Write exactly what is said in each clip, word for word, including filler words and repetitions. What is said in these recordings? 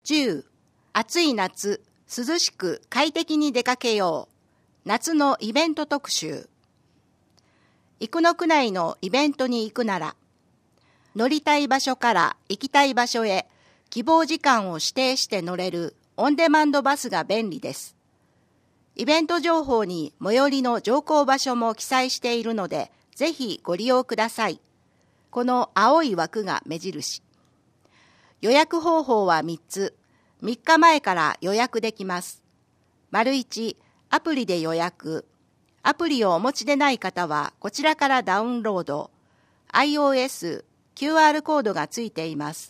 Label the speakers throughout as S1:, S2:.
S1: じゅう、暑い夏、涼しく快適に出かけよう。夏のイベント特集。生野区内のイベントに行くなら、乗りたい場所から行きたい場所へ、希望時間を指定して乗れるオンデマンドバスが便利です。イベント情報に最寄りの乗降場所も記載しているので、ぜひご利用ください。この青い枠が目印。予約方法はみっつ。みっかまえから予約できます。丸いち、アプリで予約。アプリをお持ちでない方はこちらからダウンロード。iOS、キューアール コードがついています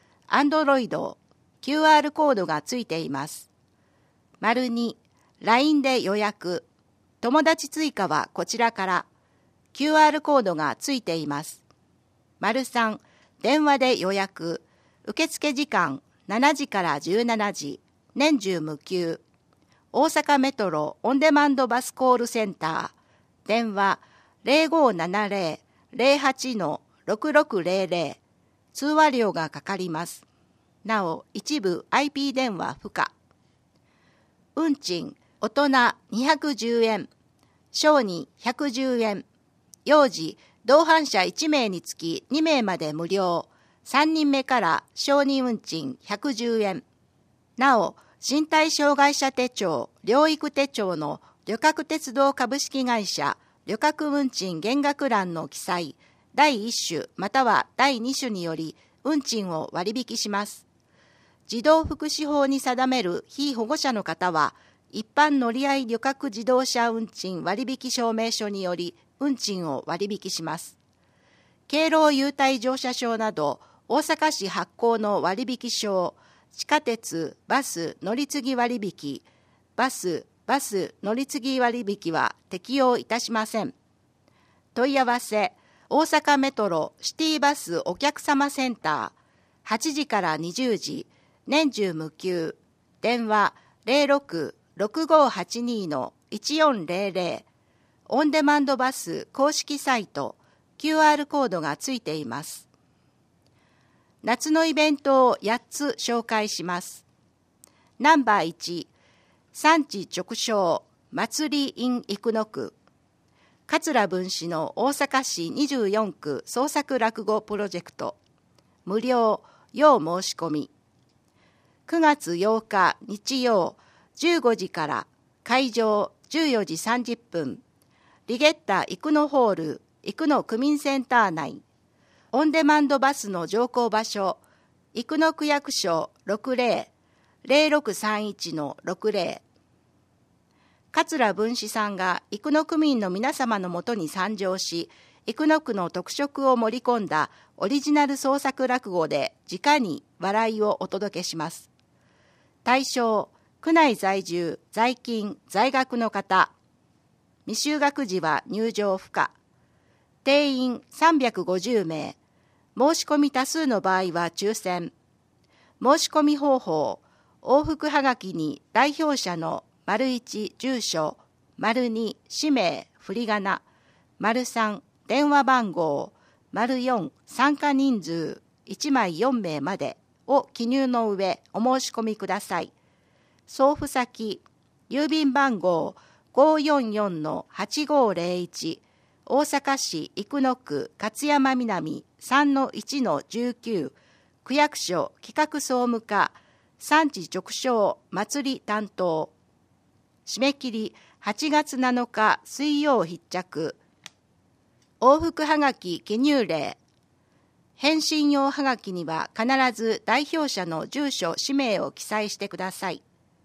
S1: 。Android、キューアール コードがついています。丸に、ライン で予約。友達追加はこちらから。キューアール コードがついています。丸さん、電話で予約。受付時間しちじからじゅうしちじ。年中無休。大阪メトロオンデマンドバスコールセンター。電話 ゼロごななゼロ ゼロはち ろくろくゼロゼロ。通話料がかかります。なお、一部 アイピー 電話不可。運賃、大人にひゃくじゅうえん。小児ひゃくじゅうえん。幼児、同伴者いちめいにつきにめいまで無料。さんにんめから小児運賃ひゃくじゅうえん。なお、身体障害者手帳、療育手帳の旅客鉄道株式会社旅客運賃減額欄の記載、だいいっ種またはだいに種により運賃を割引します。児童福祉法に定める被保護者の方は、一般乗合旅客自動車運賃割引証明書により運賃を割引します。敬老優待乗車証など大阪市発行の割引証、地下鉄、バス乗り継ぎ割引、バス、バス乗り継ぎ割引は適用いたしません。問い合わせ、大阪メトロシティバスお客様センター、はちじからにじゅうじ、年中無休、電話 ゼロろく ろくごはちに いちよんゼロゼロ、オンデマンドバス公式サイト、キューアール コードがついています。夏のイベントをやっつ紹介します。ナンバーいち、産地直送祭り in 生野区。桂文枝の大阪市にじゅうよんく創作落語プロジェクト。無料、要申し込み。くがつようか日曜じゅうごじから会場じゅうよじさんじゅっぷん。リゲッタ生野ホール生野区民センター内。オンデマンドバスの乗降場所、生野区役所 ろくぜろ ゼロろくさんいち のろくぜろ。桂文枝さんが生野区民の皆様のもとに参上し、生野区の特色を盛り込んだオリジナル創作落語で直に笑いをお届けします。対象、区内在住、在勤、在学の方。未就学時は入場不可。定員さんびゃくごじゅうめい。申し込み多数の場合は抽選。申し込み方法、往復はがきに代表者の丸いち住所、丸に氏名、振り仮名、丸さん電話番号、丸よん参加人数いちまいよんめいまでを記入の上お申し込みください。送付先、郵便番号 ごーよんよんのはちごーぜろいち、大阪市生野区勝山南 さんのいちのじゅうきゅう、区役所企画総務課産地直送祭り担当。締め切りはちがつなのか水曜必着。往復はがき記入例。返信用はがきには必ず代表者の住所氏名を記載してください。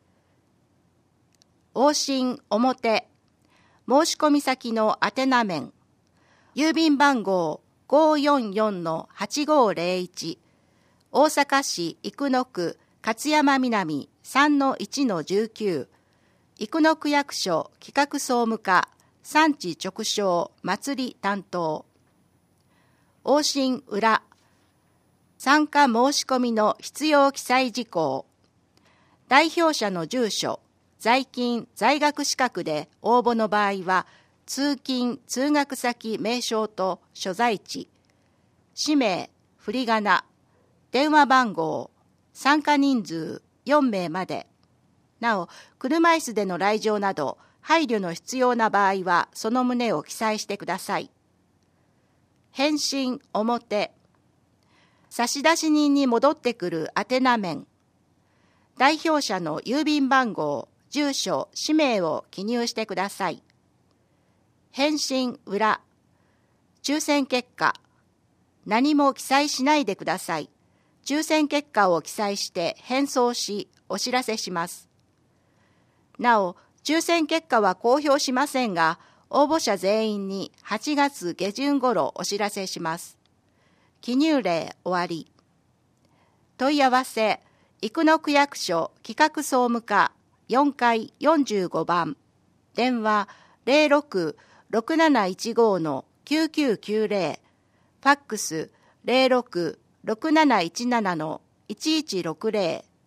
S1: 往診表。申し込み先の宛名面。郵便番号 ごーよんよんのはちごーぜろいち。大阪市生野区勝山南 さんのいちのじゅうきゅう。生野区役所企画総務課産地直送祭り担当。往診裏。参加申し込みの必要記載事項。代表者の住所、在勤・在学資格で応募の場合は、通勤・通学先名称と所在地、氏名、振り仮名、電話番号、参加人数、 よんめいまで。なお、車椅子での来場など、配慮の必要な場合は、その旨を記載してください。返信表。差出人に戻ってくる宛名面。代表者の郵便番号、住所、氏名を記入してください。返信裏。抽選結果。何も記載しないでください。抽選結果を記載して返送し、お知らせします。なお、抽選結果は公表しませんが、応募者全員にはちがつげじゅん頃お知らせします。記入例終わり。問い合わせ、生野区役所企画総務課よんかいよんじゅうごばん。電話 ゼロろく ろくなないちご のきゅうきゅうきゅうゼロ。ファックス ゼロろく ろくなないちなな のいちいちろくゼロ。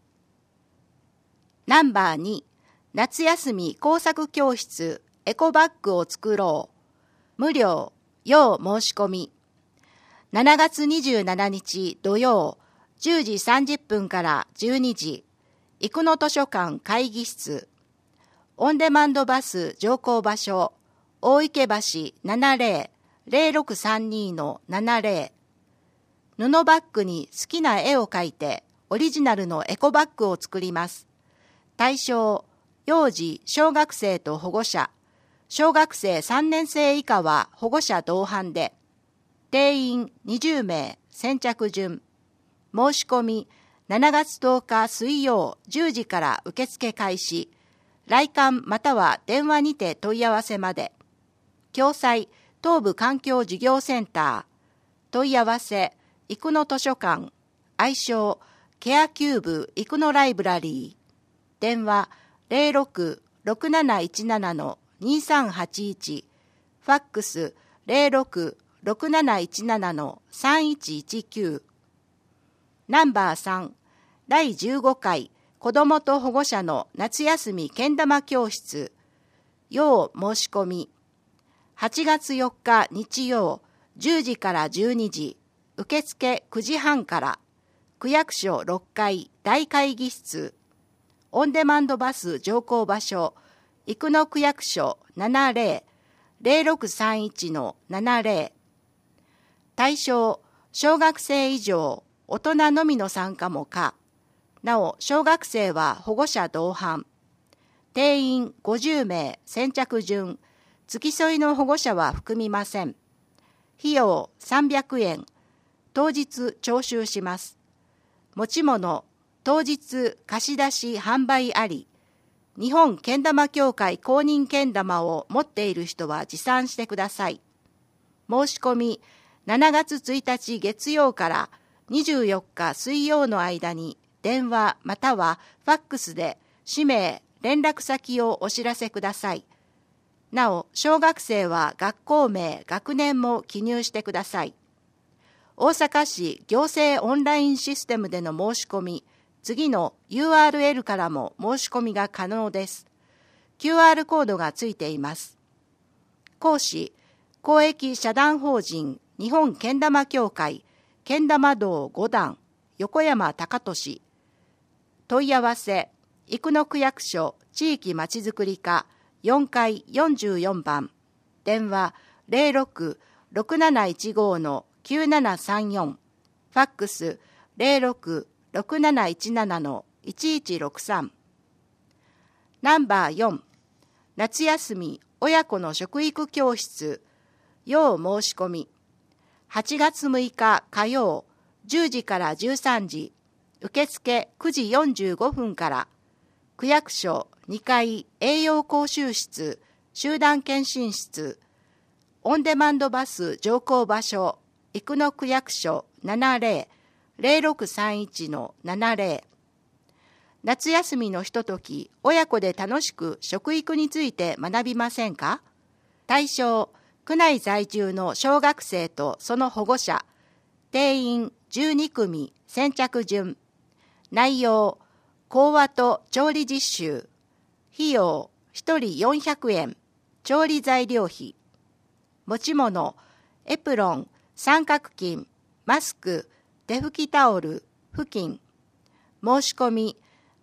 S1: ナンバーに、夏休み工作教室エコバッグを作ろう。無料、要申し込み。しちがつにじゅうしちにち土曜、じゅうじさんじゅっぷんからじゅうにじ、生野図書館会議室。オンデマンドバス乗降場所、大池橋ななゼロ ゼロろくさんにのななゼロ。布バッグに好きな絵を描いて、オリジナルのエコバッグを作ります。対象、幼児、小学生と保護者。小学生さんねんせい以下は保護者同伴で。定員にじゅうめい、先着順。申し込み、しちがつとおか水曜じゅうじから受付開始。来館または電話にて問い合わせまで。共催、東部環境事業センター。問い合わせ、生野図書館。愛称、ケアキューブ生野ライブラリー。電話、ゼロろく ろくなないちなな のにさんはちいち。ファックス、ゼロろく ろくなないちなな のさんいちいちきゅう。ナンバーさん、だいじゅうごかい子どもと保護者の夏休みけん玉教室。要申し込み。はちがつよっか日曜、じゅうじからじゅうにじ、受付くじはんから、区役所ろっかい大会議室。オンデマンドバス乗降場所、生野区役所ななゼロ ゼロろくさんいちのななゼロ。対象、小学生以上、大人のみの参加も可。なお、小学生は保護者同伴。定員ごじゅうめい、先着順。付き添いの保護者は含みません。費用さんびゃくえん。当日徴収します。持ち物、当日貸し出し販売あり。日本けん玉協会公認けん玉を持っている人は持参してください。申し込み、しちがつついたち月曜からにじゅうよっか水曜の間に電話またはファックスで氏名、連絡先をお知らせください。なお、小学生は学校名、学年も記入してください。大阪市行政オンラインシステムでの申し込み、次の ユーアールエル からも申し込みが可能です。キューアール コードがついています。講師、公益社団法人日本けん玉協会けん玉道ごだん横山隆俊。問い合わせ、生野区役所地域まちづくり課よんかいよんじゅうよんばん。電話ゼロろく ろくなないちご のきゅうななさんよん。ファックスゼロろく ろくなないちなな のいちいちろくさん。ナンバーよん、夏休み親子の食育教室。要申し込み。はちがつむいか火曜、じゅうじからじゅうさんじ、受付くじよんじゅうごふんから、区役所にかい栄養講習室、集団検診室、オンデマンドバス乗降場所、生野区役所ななゼロ ゼロろくさんいちのななゼロ。夏休みのひととき、親子で楽しく食育について学びませんか？対象、区内在住の小学生とその保護者。定員じゅうにくみ、先着順。内容、講話と調理実習。費用、ひとりよんひゃくえん。調理材料費。持ち物、エプロン、三角巾、マスク、手拭きタオル、布巾。申し込み、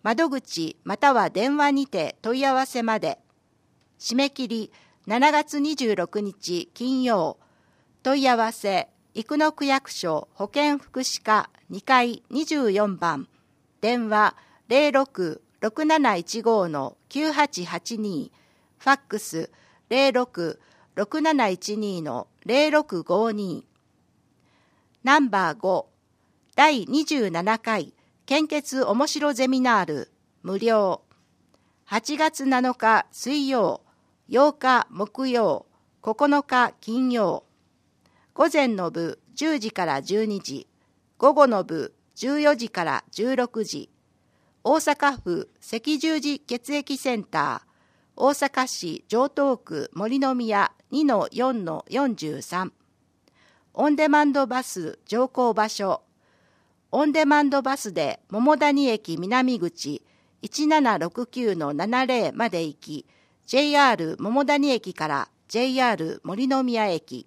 S1: 窓口または電話にて問い合わせまで。締め切りしちがつにじゅうろくにち金曜。問い合わせ生野区役所保健福祉課にかいにじゅうよんばん。電話 ゼロろく ろくなないちご きゅうはちはちに。ファックス ゼロろく ろくなないちに ゼロろくごに。ナンバーご、だいにじゅうななかい献血おもしろゼミナール無料。はちがつなのか水曜、ようか木曜、ここのか金曜。午前の部じゅうじからじゅうにじ、午後の部じゅうよじからじゅうろくじ。大阪府赤十字血液センター、大阪市城東区森の宮 にのよんのよんじゅうさん。オンデマンドバス乗降場所。オンデマンドバスで桃谷駅南口いちななろくきゅうのななぜろまで行き、ジェイアール 桃谷駅から ジェイアール 森の宮駅。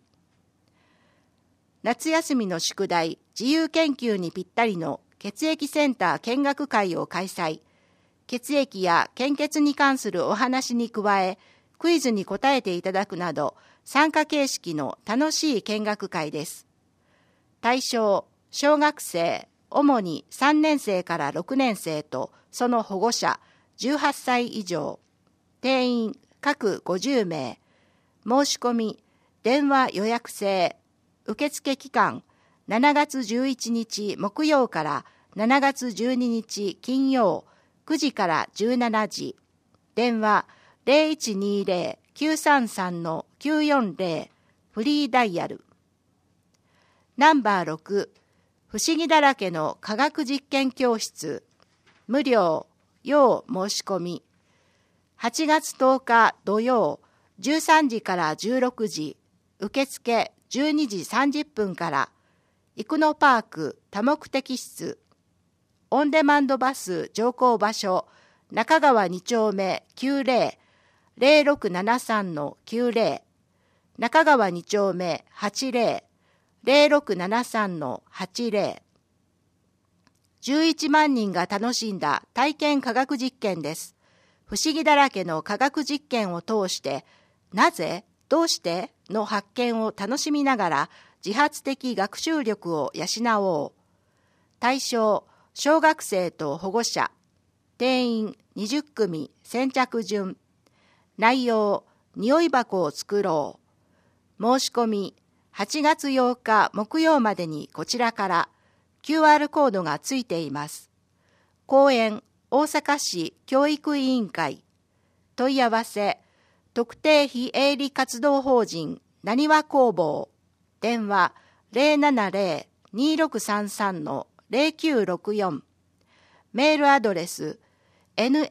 S1: 夏休みの宿題、自由研究にぴったりの血液センター見学会を開催。血液や献血に関するお話に加え、クイズに答えていただくなど、参加形式の楽しい見学会です。対象、小学生、主にさんねんせいからろくねんせいとその保護者じゅうはっさい以上。定員各ごじゅうめい。申し込み、電話予約制。受付期間、しちがつじゅういちにち木曜からしちがつじゅうににち金曜、くじからじゅうしちじ。電話ゼロいちにゼロ きゅうさんさん きゅうよんゼロ。フリーダイヤル。ナンバーろく、不思議だらけの科学実験教室。無料、要申し込み。はちがつとおか土曜、じゅうさんじからじゅうろくじ。受付じゅうにじさんじゅっぷんから。生野パーク多目的室。オンデマンドバス乗降場所、中川にちょうめきゅうゼロ ゼロろくななさんのきゅうゼロ。中川にちょうめはちゼロ ゼロろくななさんのはちゼロ。じゅういちまんにんが楽しんだ体験科学実験です。不思議だらけの科学実験を通して、なぜ、どうしての発見を楽しみながら自発的学習力を養おう。対象、小学生と保護者。定員にじゅっくみ先着順。内容、匂い箱を作ろう。申し込み、はちがつようか木曜までにこちらから。キューアール コードがついています。講演、大阪市教育委員会。問い合わせ、特定非営利活動法人なにわ工房。電話ゼロななゼロ にろくさんさんのゼロきゅうろくよん。メールアドレス ナニワ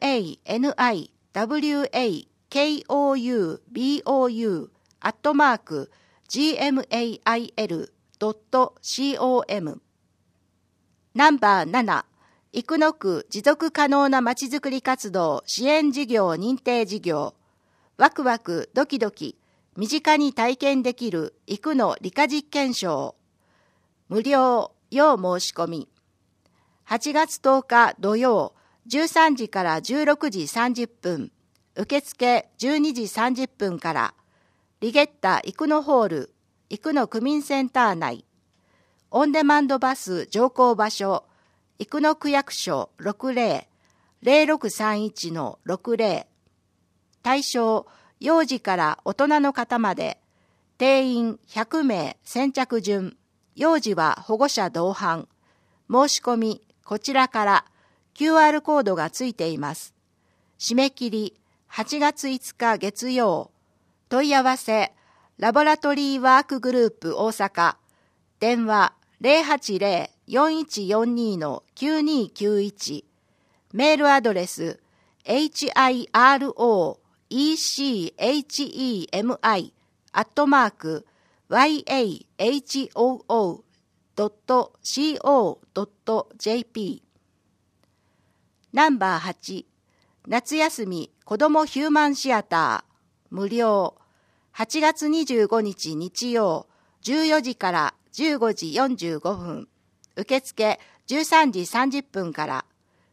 S1: コボ アットマーク ジーエムエーアイエル ドット コム。ナンバーなな、生野区持続可能なまちづくり活動支援事業認定事業。ワクワクドキドキ身近に体験できる生野理科実験証。無料、要申し込み。はちがつとおか土曜、じゅうさんじからじゅうろくじさんじゅっぷん。受付じゅうにじさんじゅっぷんから。リゲッタ生野ホール、生野区民センター内。オンデマンドバス乗降場所、生野区役所ろくゼロ ゼロろくさんいちのろくゼロ。対象、幼児から大人の方まで。定員ひゃくめい先着順。幼児は保護者同伴。申し込み、こちらから。キューアール コードがついています。締め切り、はちがついつか月曜。問い合わせ、ラボラトリーワークグループ大阪。電話ゼロはちゼロ よんいちよんにのきゅうにきゅういち。メールアドレス、エイチアイアールオーイーシーエイチイーエムアイ アットマーク ワイエーエイチオーオー ドット コー ドット ジェーピー。ナンバーはち、夏休み子どもヒューマンシアター、無料。はちがつにじゅうごにち日曜、じゅうよじからじゅうごじよんじゅうごふん。受付じゅうさんじさんじゅっぷんから。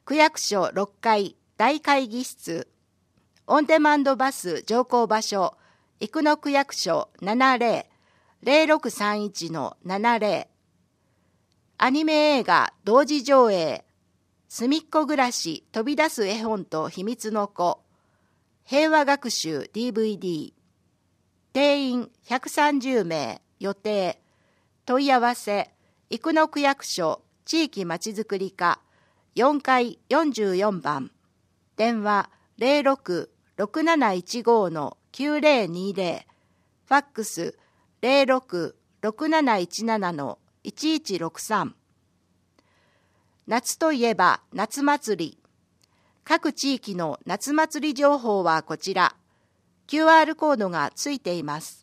S1: 区役所ろっかい大会議室、オンデマンドバス乗降場所、生野区役所 ななゼロ ゼロろくさんいち のななゼロ、アニメ映画同時上映、すみっこ暮らし飛び出す絵本と秘密の子、平和学習 ディーブイディー、定員ひゃくさんじゅうめい、予定、問い合わせ、生野区役所地域まちづくり課よんかいよんじゅうよんばん、電話 ゼロろく ろくなないちご のきゅうゼロにゼロ、ファックス ゼロろく ろくなないちなな のいちいちろくさん。夏といえば夏祭り。各地域の夏祭り情報はこちら。キューアール コードがついています。